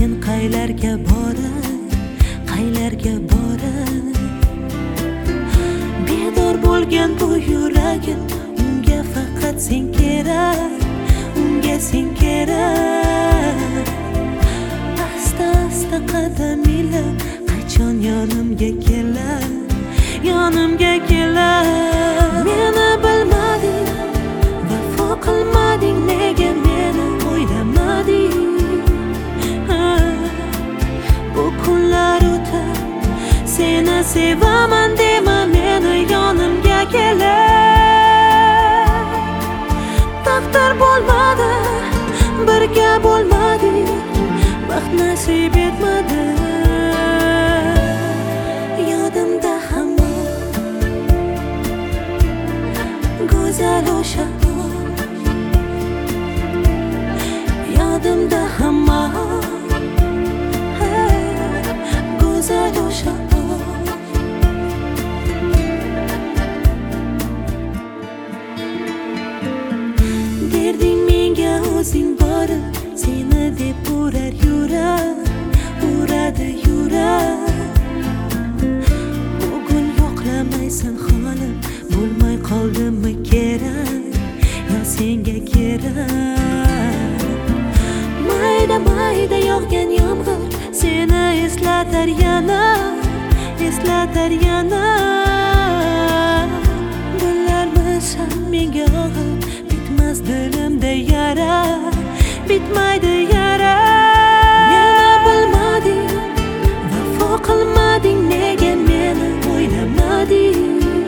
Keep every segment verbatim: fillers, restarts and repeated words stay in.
lekin qaylarga boray, qaylarga boray? Bedor bo'lgan bu yuragim, unga faqat sen kerak, unga sen kerak. Asta asta qadam ilib, qachon yonimga kelar, yonimga kelar? Meni bilmading, vafo qilmading, nega meni o'ylamading? Bu kunlar o'tib, seni sevaman dema, meni yonimga kelar. Taqdir bo'lmadi, birga bo'lmadik, baxt nasib etmadi. Yodimda hamon go'zal o'sha, yodimda hamon go'zal o'sha. Derding menga o'zing borib, seni deb urar yurar, uradi yurar. Bugun yo'qlamaysan holim, bo'lmay qoldimmi kerak, yo senga kerak? Mayda mayda yog'gan yomg'ir seni eslatar yana, eslatar yana. Gullarmisan menga og'ir, bitmas dilimda yara, bitmaydi yara. Meni bilmading, vafo qilmading, nega meni o'ylamading?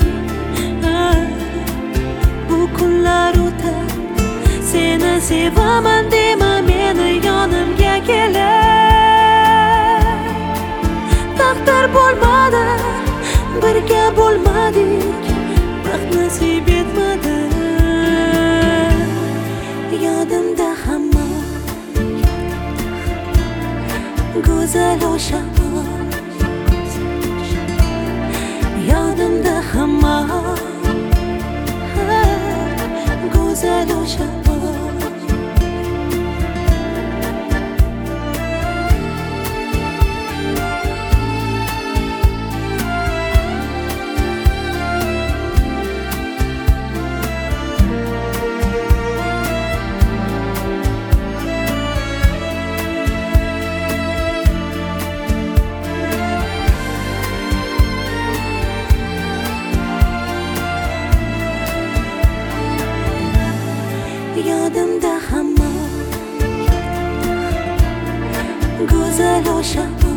Bu kunlar o'tib, seni sevaman dema, meni yonimga kelar. Taqdir bo'lmadi, birga bo'lmadik, baxt nasib etmadi. Yodimda hamon go'zal o'sha, yodimda hamon go'zal o'sha. Yodimda hamon go'zal o'sha.